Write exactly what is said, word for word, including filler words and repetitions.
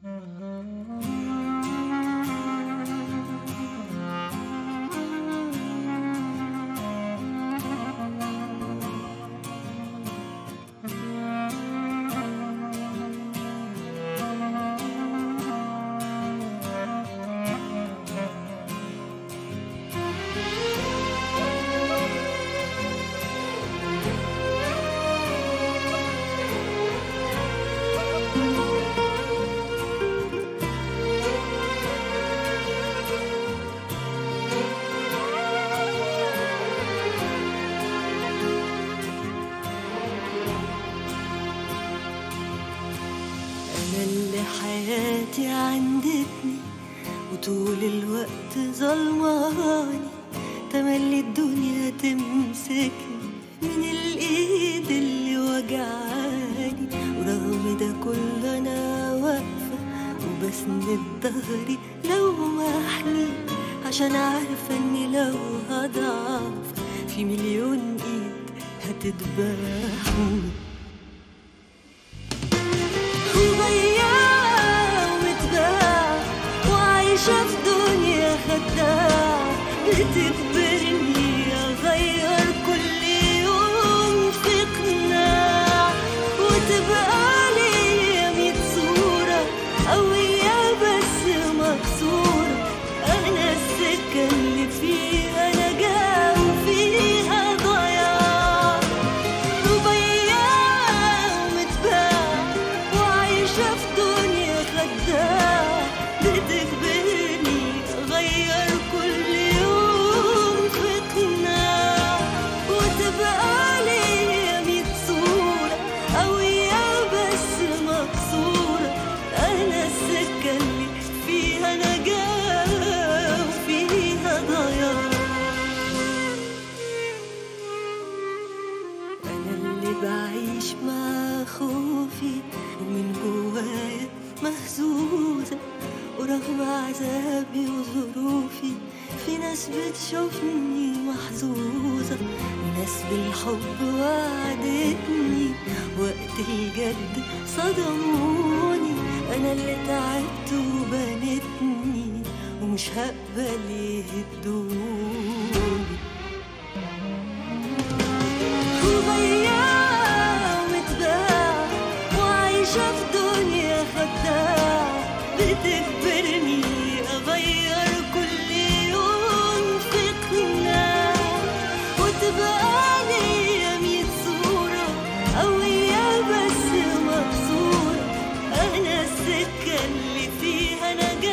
حياتي عندتني وطول الوقت ظلماني، تملي الدنيا تمسكني من الايد اللي وجعاني، ورغم ده كله انا واقفة وبسند ظهري لو محني، عشان عارفة اني لو هضعف في مليون ايد هتذبحني. عايشة في دنيا خداعة بتجبرني أغير كل يوم في قناع، وتبقى لي ميت صورة قوية بس مكسورة، أنا السكة اللي فيها نجاة وفيها ضياع، وبياع ومتباع وعايشة في دنيا خداعة بتجبرني أغير كل يوم في قناع، وتبقى لي ميت صورة قوية بس مكسورة، أنا السكة اللي فيها نجاة وفيها ضياع، أنا اللي بعيش مع خوفي ومن جوايا مهزوزة، ورغم عذابي وظروفي في ناس بتشوفني محظوظة، وناس بالحب وعدتني وقت الجد صدموني، أنا اللي تعبت وبنتني ومش هقبل يهدوني، وبياع ومتباع وعايشة في دنيا خداعة بتجبرني أغير كل يوم في قناع، وتبقى لي ميت صورة قوية بس مكسورة، أنا السكة اللي فيها نجاة